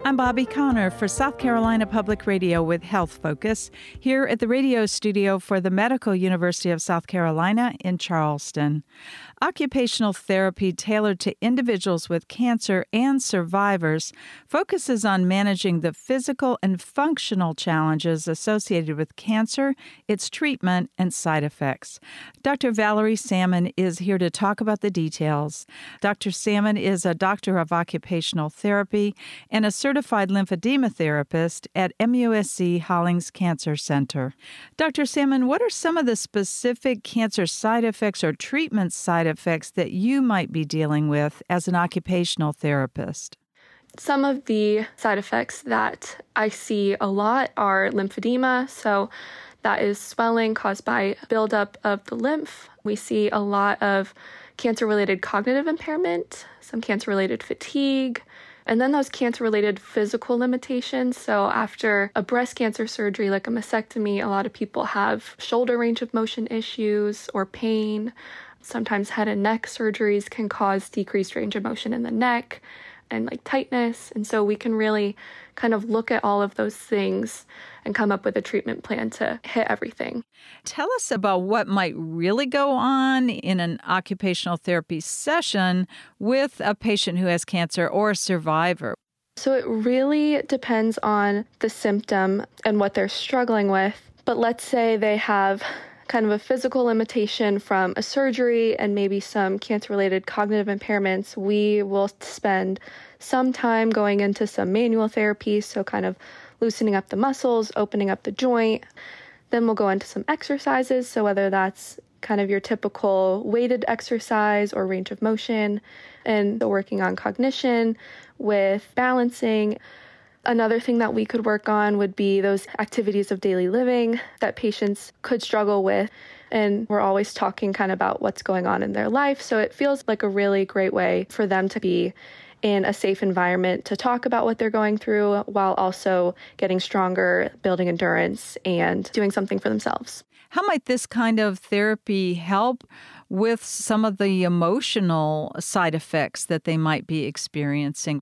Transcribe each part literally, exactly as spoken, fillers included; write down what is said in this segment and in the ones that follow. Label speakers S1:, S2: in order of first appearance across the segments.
S1: I'm Bobby Connor for South Carolina Public Radio with Health Focus, here at the radio studio for the Medical University of South Carolina in Charleston. Occupational therapy tailored to individuals with cancer and survivors focuses on managing the physical and functional challenges associated with cancer, its treatment, and side effects. Doctor Valerie Salmon is here to talk about the details. Doctor Salmon is a doctor of occupational therapy and a certified lymphedema therapist at M U S C Hollings Cancer Center. Doctor Salmon, what are some of the specific cancer side effects or treatment side effects that you might be dealing with as an occupational therapist?
S2: Some of the side effects that I see a lot are lymphedema. So that is swelling caused by buildup of the lymph. We see a lot of cancer-related cognitive impairment, some cancer-related fatigue, and then those cancer-related physical limitations. So after a breast cancer surgery like a mastectomy, a lot of people have shoulder range of motion issues or pain. Sometimes head and neck surgeries can cause decreased range of motion in the neck and like tightness. And so we can really kind of look at all of those things and come up with a treatment plan to hit everything.
S1: Tell us about what might really go on in an occupational therapy session with a patient who has cancer or a survivor.
S2: So it really depends on the symptom and what they're struggling with. But let's say they have kind of a physical limitation from a surgery and maybe some cancer-related cognitive impairments. We will spend some time going into some manual therapy, so kind of loosening up the muscles, opening up the joint. Then we'll go into some exercises, so whether that's kind of your typical weighted exercise or range of motion, and working on cognition with balancing. Another thing that we could work on would be those activities of daily living that patients could struggle with. And we're always talking kind of about what's going on in their life. So it feels like a really great way for them to be in a safe environment to talk about what they're going through while also getting stronger, building endurance, and doing something for themselves.
S1: How might this kind of therapy help with some of the emotional side effects that they might be experiencing?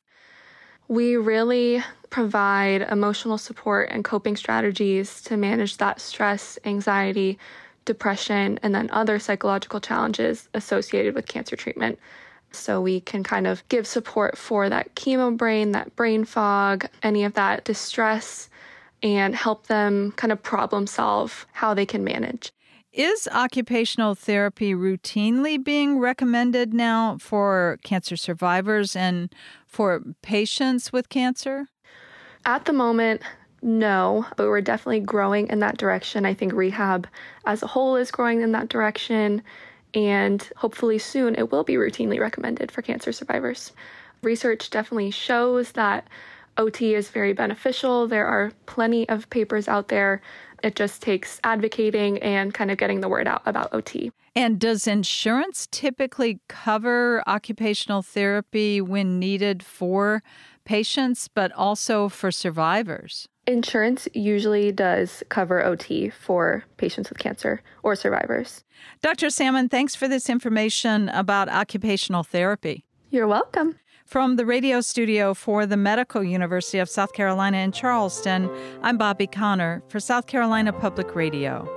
S2: We really provide emotional support and coping strategies to manage that stress, anxiety, depression, and then other psychological challenges associated with cancer treatment. So we can kind of give support for that chemo brain, that brain fog, any of that distress, and help them kind of problem solve how they can manage.
S1: Is occupational therapy routinely being recommended now for cancer survivors and for patients with cancer?
S2: At the moment, no, but we're definitely growing in that direction. I think rehab as a whole is growing in that direction, and hopefully soon it will be routinely recommended for cancer survivors. Research definitely shows that O T is very beneficial. There are plenty of papers out there. It just takes advocating and kind of getting the word out about O T.
S1: And does insurance typically cover occupational therapy when needed for patients, but also for survivors?
S2: Insurance usually does cover O T for patients with cancer or survivors.
S1: Doctor Salmon, thanks for this information about occupational therapy.
S2: You're welcome.
S1: From the radio studio for the Medical University of South Carolina in Charleston, I'm Bobby Connor for South Carolina Public Radio.